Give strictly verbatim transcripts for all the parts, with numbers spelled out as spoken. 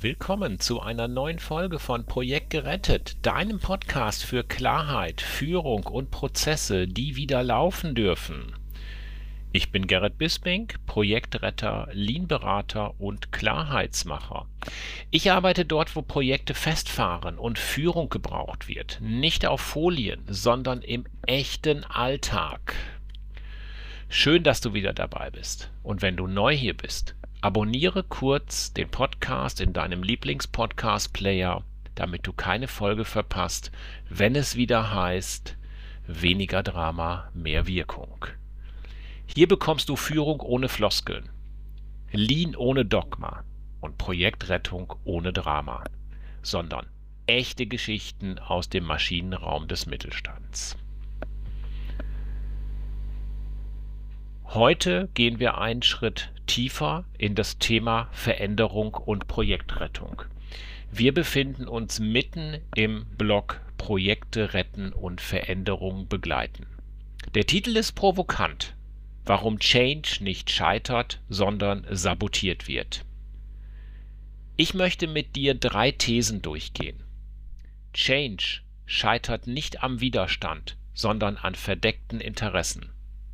Willkommen zu einer neuen Folge von Projekt gerettet, deinem Podcast für Klarheit, Führung und Prozesse, die wieder laufen dürfen. Ich bin Gerrit Bisping, Projektretter, Lean-Berater und Klarheitsmacher. Ich arbeite dort, wo Projekte festfahren und Führung gebraucht wird, nicht auf Folien, sondern im echten Alltag. Schön, dass du wieder dabei bist. Und wenn du neu hier bist, abonniere kurz den Podcast in deinem Lieblings-Podcast-Player, damit du keine Folge verpasst, wenn es wieder heißt, weniger Drama, mehr Wirkung. Hier bekommst du Führung ohne Floskeln, Lean ohne Dogma und Projektrettung ohne Drama, sondern echte Geschichten aus dem Maschinenraum des Mittelstands. Heute gehen wir einen Schritt tiefer in das Thema Veränderung und Projektrettung. Wir befinden uns mitten im Block Projekte retten und Veränderung begleiten. Der Titel ist provokant. Warum Change nicht scheitert, sondern sabotiert wird. Ich möchte mit dir drei Thesen durchgehen. Change scheitert nicht am Widerstand, sondern an verdeckten Interessen.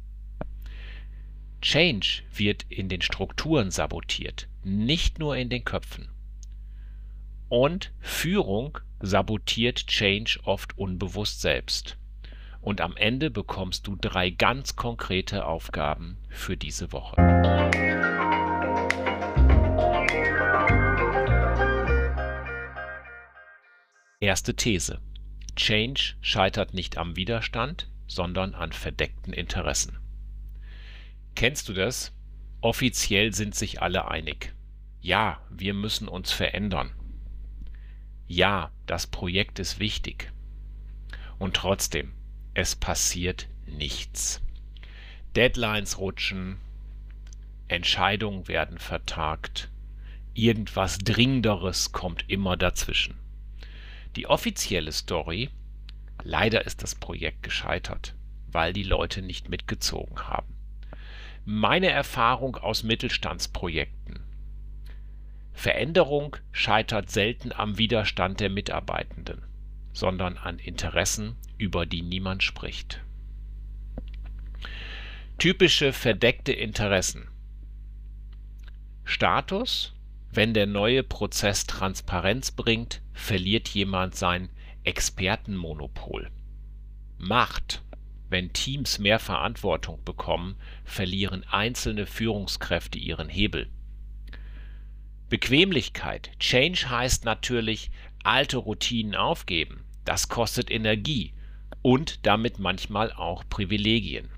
Change wird in den Strukturen sabotiert, nicht nur in den Köpfen. Und Führung sabotiert Change oft unbewusst selbst. Und am Ende bekommst du drei ganz konkrete Aufgaben für diese Woche. Erste These. Change scheitert nicht am Widerstand, sondern an verdeckten Interessen. Kennst du das? Offiziell sind sich alle einig. Ja, wir müssen uns verändern. Ja, das Projekt ist wichtig. Und trotzdem, es passiert nichts. Deadlines rutschen, Entscheidungen werden vertagt, irgendwas Dringenderes kommt immer dazwischen. Die offizielle Story: leider ist das Projekt gescheitert, weil die Leute nicht mitgezogen haben. Meine Erfahrung aus Mittelstandsprojekten: Veränderung scheitert selten am Widerstand der Mitarbeitenden, sondern an Interessen, über die niemand spricht. Typische verdeckte Interessen. Status: wenn der neue Prozess Transparenz bringt, verliert jemand sein Expertenmonopol. Macht: wenn Teams mehr Verantwortung bekommen, verlieren einzelne Führungskräfte ihren Hebel. Bequemlichkeit. Change heißt natürlich alte Routinen aufgeben. Das kostet Energie und damit manchmal auch Privilegien.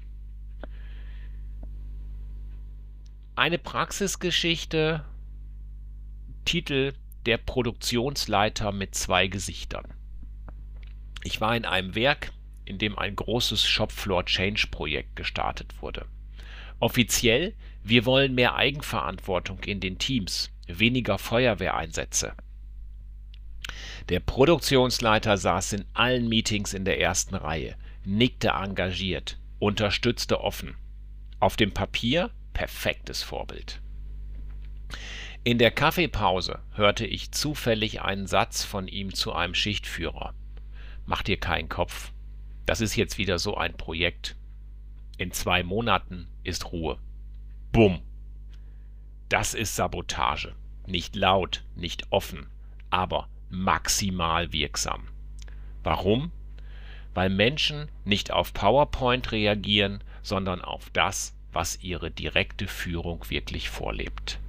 Eine Praxisgeschichte, Titel: Der Produktionsleiter mit zwei Gesichtern. Ich war in einem Werk, in dem ein großes Shopfloor-Change-Projekt gestartet wurde. Offiziell: wir wollen mehr Eigenverantwortung in den Teams, weniger Feuerwehreinsätze. Der Produktionsleiter saß in allen Meetings in der ersten Reihe, nickte engagiert, unterstützte offen. Auf dem Papier perfektes Vorbild. In der Kaffeepause hörte ich zufällig einen Satz von ihm zu einem Schichtführer. Mach dir keinen Kopf. Das ist jetzt wieder so ein Projekt. In zwei Monaten ist Ruhe. Bumm. Das ist Sabotage. Nicht laut, nicht offen, aber maximal wirksam. Warum? Weil Menschen nicht auf PowerPoint reagieren, sondern auf das, was ihre direkte Führung wirklich vorlebt.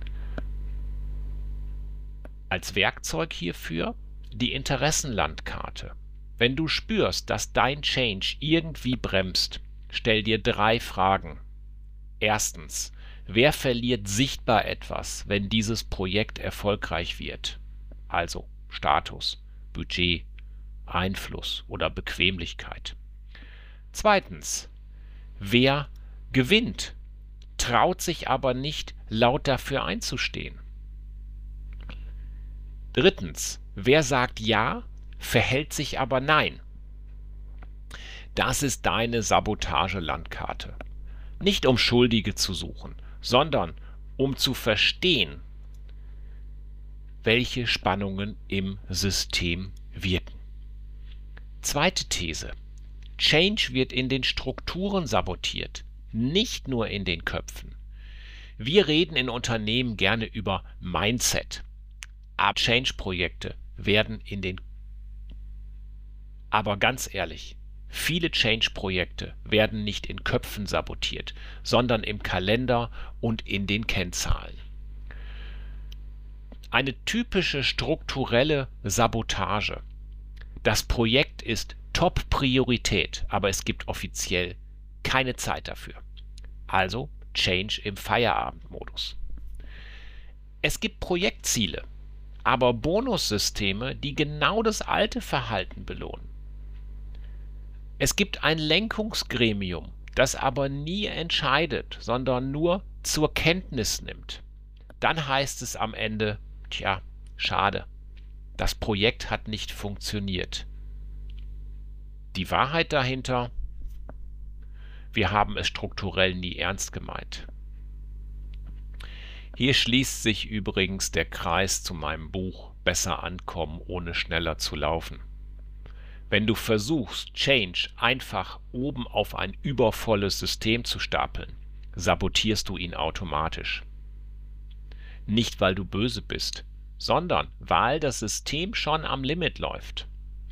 Als Werkzeug hierfür die Interessenlandkarte. Wenn du spürst, dass dein Change irgendwie bremst, stell dir drei Fragen. Erstens: wer verliert sichtbar etwas, wenn dieses Projekt erfolgreich wird? Also Status, Budget, Einfluss oder Bequemlichkeit. Zweitens: wer gewinnt, traut sich aber nicht, laut dafür einzustehen? Drittens: wer sagt Ja, verhält sich aber Nein? Das ist deine Sabotagelandkarte. Nicht um Schuldige zu suchen, sondern um zu verstehen, welche Spannungen im System wirken. Zweite These. Change wird in den Strukturen sabotiert, nicht nur in den Köpfen. Wir reden in Unternehmen gerne über Mindset, aber Change-Projekte werden in den... Aber ganz ehrlich, viele Change-Projekte werden nicht in Köpfen sabotiert, sondern im Kalender und in den Kennzahlen. Eine typische strukturelle Sabotage. Das Projekt ist Top-Priorität, aber es gibt offiziell keine Zeit dafür. Also Change im Feierabendmodus. Es gibt Projektziele, aber Bonussysteme, die genau das alte Verhalten belohnen. Es gibt ein Lenkungsgremium, das aber nie entscheidet, sondern nur zur Kenntnis nimmt. Dann heißt es am Ende, tja, schade, das Projekt hat nicht funktioniert. Die Wahrheit dahinter: Wir haben es strukturell nie ernst gemeint. Hier schließt sich übrigens der Kreis zu meinem Buch Besser ankommen, ohne schneller zu laufen. Wenn du versuchst, Change einfach oben auf ein übervolles System zu stapeln, sabotierst du ihn automatisch. Nicht, weil du böse bist, sondern weil das System schon am Limit läuft.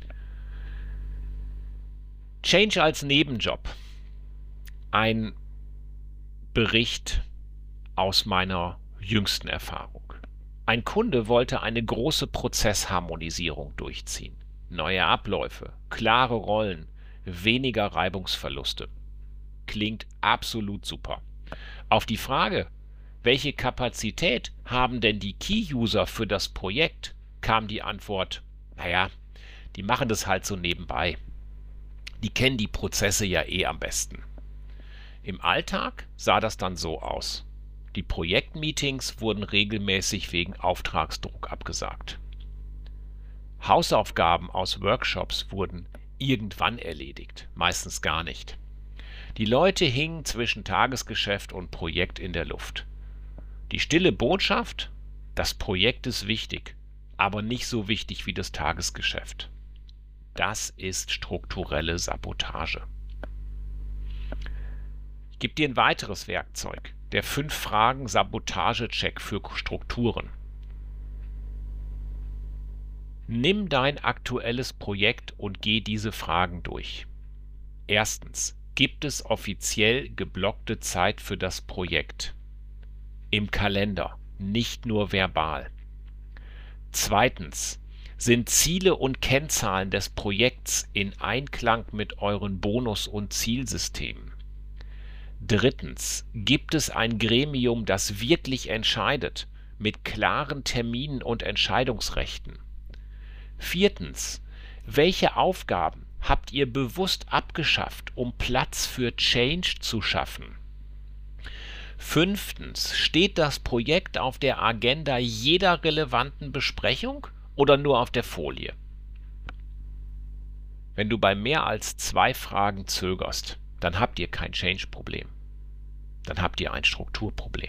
Change als Nebenjob. Ein Bericht aus meiner jüngsten Erfahrung. Ein Kunde wollte eine große Prozessharmonisierung durchziehen. Neue Abläufe, klare Rollen, weniger Reibungsverluste. Klingt absolut super. Auf die Frage, welche Kapazität haben denn die Key-User für das Projekt, kam die Antwort: Naja, die machen das halt so nebenbei. Die kennen die Prozesse ja eh am besten. Im Alltag sah das dann so aus. Die Projektmeetings wurden regelmäßig wegen Auftragsdruck abgesagt. Hausaufgaben aus Workshops wurden irgendwann erledigt, meistens gar nicht. Die Leute hingen zwischen Tagesgeschäft und Projekt in der Luft. Die stille Botschaft: Das Projekt ist wichtig, aber nicht so wichtig wie das Tagesgeschäft. Das ist strukturelle Sabotage. Ich gebe dir ein weiteres Werkzeug, der fünf Fragen Sabotage-Check für Strukturen. Nimm dein aktuelles Projekt und geh diese Fragen durch. Erstens, gibt es offiziell geblockte Zeit für das Projekt? Im Kalender, nicht nur verbal. Zweitens, sind Ziele und Kennzahlen des Projekts in Einklang mit euren Bonus- und Zielsystemen? Drittens, gibt es ein Gremium, das wirklich entscheidet, mit klaren Terminen und Entscheidungsrechten? Viertens, welche Aufgaben habt ihr bewusst abgeschafft, um Platz für Change zu schaffen? Fünftens, steht das Projekt auf der Agenda jeder relevanten Besprechung oder nur auf der Folie? Wenn du bei mehr als zwei Fragen zögerst, dann habt ihr kein Change-Problem. Dann habt ihr ein Strukturproblem.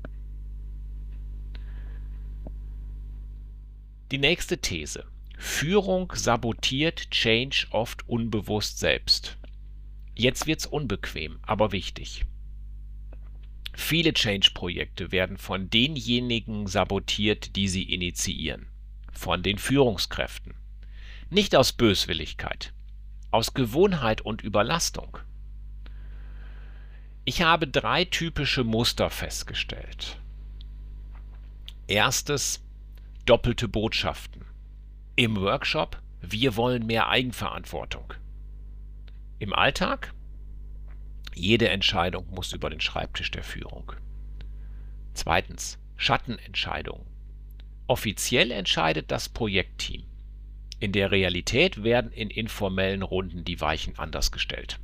Die nächste These. Führung sabotiert Change oft unbewusst selbst. Jetzt wird's unbequem, aber wichtig. Viele Change-Projekte werden von denjenigen sabotiert, die sie initiieren. Von den Führungskräften. Nicht aus Böswilligkeit, aus Gewohnheit und Überlastung. Ich habe drei typische Muster festgestellt. Erstes, doppelte Botschaften. Im Workshop: Wir wollen mehr Eigenverantwortung. Im Alltag: Jede Entscheidung muss über den Schreibtisch der Führung. Zweitens, Schattenentscheidungen. Offiziell entscheidet das Projektteam. In der Realität werden in informellen Runden die Weichen anders gestellt.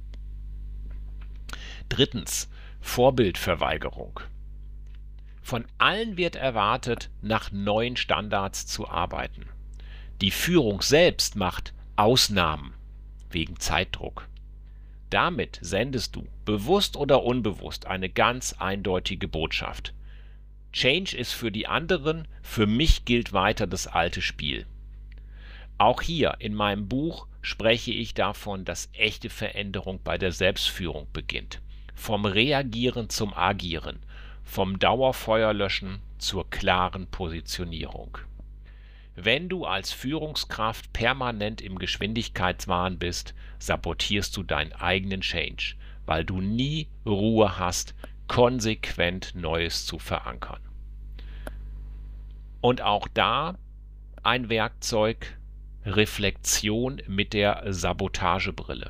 Drittens, Vorbildverweigerung. Von allen wird erwartet, nach neuen Standards zu arbeiten. Die Führung selbst macht Ausnahmen wegen Zeitdruck. Damit sendest du, bewusst oder unbewusst, eine ganz eindeutige Botschaft. Change ist für die anderen, für mich gilt weiter das alte Spiel. Auch hier in meinem Buch spreche ich davon, dass echte Veränderung bei der Selbstführung beginnt. Vom Reagieren zum Agieren, vom Dauerfeuerlöschen zur klaren Positionierung. Wenn du als Führungskraft permanent im Geschwindigkeitswahn bist, sabotierst du deinen eigenen Change, weil du nie Ruhe hast, konsequent Neues zu verankern. Und auch da ein Werkzeug: Reflexion mit der Sabotagebrille.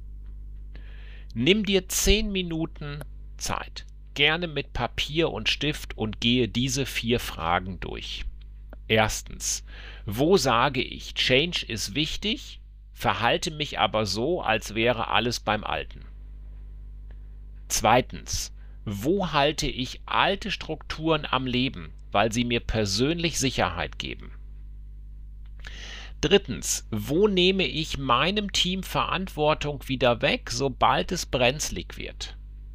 Nimm dir zehn Minuten Zeit, gerne mit Papier und Stift, und gehe diese vier Fragen durch. Erstens: Wo sage ich, Change ist wichtig, verhalte mich aber so, als wäre alles beim Alten? Zweitens: Wo halte ich alte Strukturen am Leben, weil sie mir persönlich Sicherheit geben? Drittens: Wo nehme ich meinem Team Verantwortung wieder weg, sobald es brenzlig wird?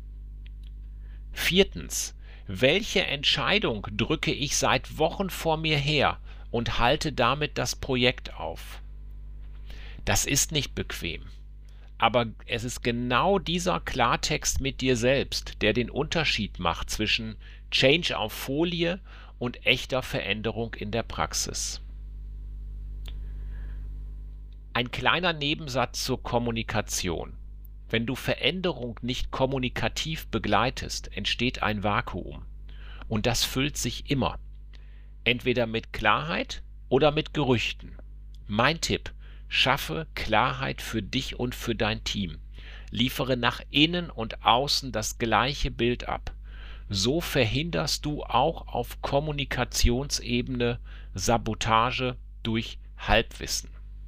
Viertens: Welche Entscheidung drücke ich seit Wochen vor mir her und halte damit das Projekt auf? Das ist nicht bequem, aber es ist genau dieser Klartext mit dir selbst, der den Unterschied macht zwischen Change auf Folie und echter Veränderung in der Praxis. Ein kleiner Nebensatz zur Kommunikation. Wenn du Veränderung nicht kommunikativ begleitest, entsteht ein Vakuum. Und das füllt sich immer. Entweder mit Klarheit oder mit Gerüchten. Mein Tipp: Schaffe Klarheit für dich und für dein Team. Liefere nach innen und außen das gleiche Bild ab. So verhinderst du auch auf Kommunikationsebene Sabotage durch Halbwissen.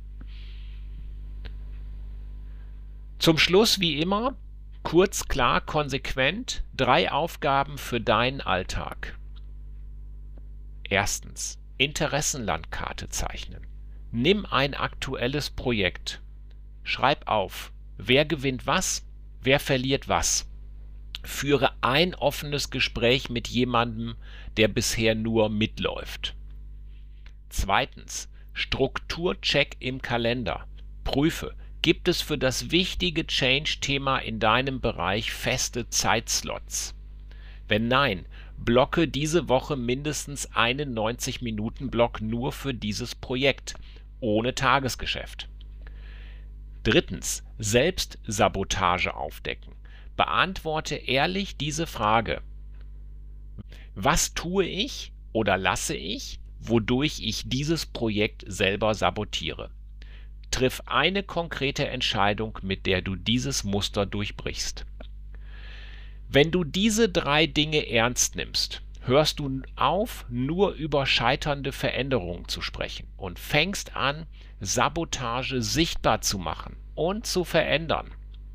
Zum Schluss wie immer, kurz, klar, konsequent, drei Aufgaben für deinen Alltag. Erstens: Interessenlandkarte zeichnen. Nimm ein aktuelles Projekt. Schreib auf, wer gewinnt was, wer verliert was. Führe ein offenes Gespräch mit jemandem, der bisher nur mitläuft. Zweitens: Strukturcheck im Kalender. Prüfe: Gibt es für das wichtige Change-Thema in deinem Bereich feste Zeitslots? Wenn nein, blocke diese Woche mindestens einen neunzig-Minuten-Block nur für dieses Projekt, ohne Tagesgeschäft. Drittens: Selbstsabotage aufdecken. Beantworte ehrlich diese Frage: Was tue ich oder lasse ich, wodurch ich dieses Projekt selber sabotiere? Triff eine konkrete Entscheidung, mit der du dieses Muster durchbrichst. Wenn du diese drei Dinge ernst nimmst, hörst du auf, nur über scheiternde Veränderungen zu sprechen und fängst an, Sabotage sichtbar zu machen und zu verändern.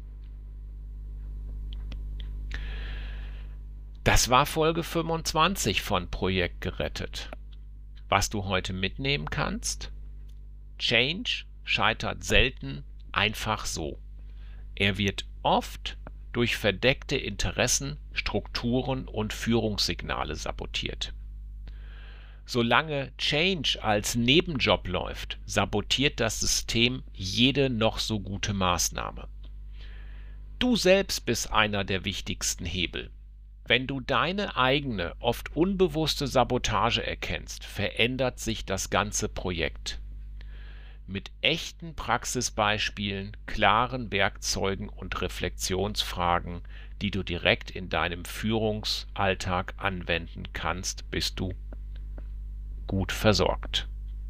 Das war Folge fünfundzwanzig von Projekt gerettet. Was du heute mitnehmen kannst: Change scheitert selten einfach so. Er wird oft durch verdeckte Interessen, Strukturen und Führungssignale sabotiert. Solange Change als Nebenjob läuft, sabotiert das System jede noch so gute Maßnahme. Du selbst bist einer der wichtigsten Hebel. Wenn du deine eigene, oft unbewusste Sabotage erkennst, verändert sich das ganze Projekt. Mit echten Praxisbeispielen, klaren Werkzeugen und Reflexionsfragen, die du direkt in deinem Führungsalltag anwenden kannst, bist du gut versorgt.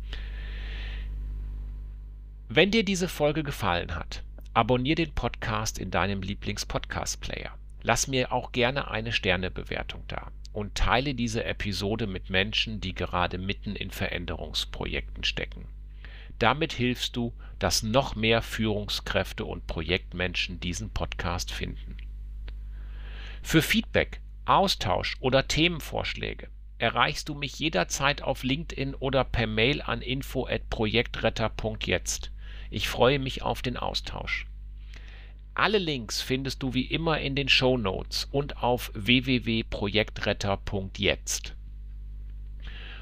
Wenn dir diese Folge gefallen hat, abonniere den Podcast in deinem Lieblings-Podcast-Player. Lass mir auch gerne eine Sternebewertung da und teile diese Episode mit Menschen, die gerade mitten in Veränderungsprojekten stecken. Damit hilfst du, dass noch mehr Führungskräfte und Projektmenschen diesen Podcast finden. Für Feedback, Austausch oder Themenvorschläge erreichst du mich jederzeit auf LinkedIn oder per Mail an info at projektretter punkt jetzt. Ich freue mich auf den Austausch. Alle Links findest du wie immer in den Shownotes und auf w w w punkt projektretter punkt jetzt.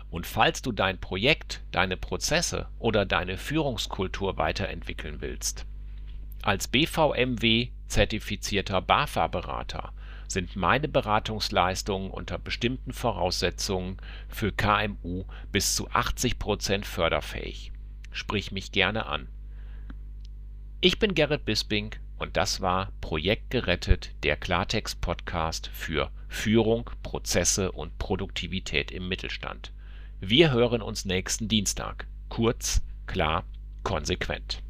Und falls du dein Projekt, deine Prozesse oder deine Führungskultur weiterentwickeln willst, als B V M W-zertifizierter BAFA-Berater sind meine Beratungsleistungen unter bestimmten Voraussetzungen für K M U bis zu achtzig Prozent förderfähig. Sprich mich gerne an. Ich bin Gerrit Bisping und das war Projekt gerettet, der Klartext-Podcast für Führung, Prozesse und Produktivität im Mittelstand. Wir hören uns nächsten Dienstag. Kurz, klar, konsequent.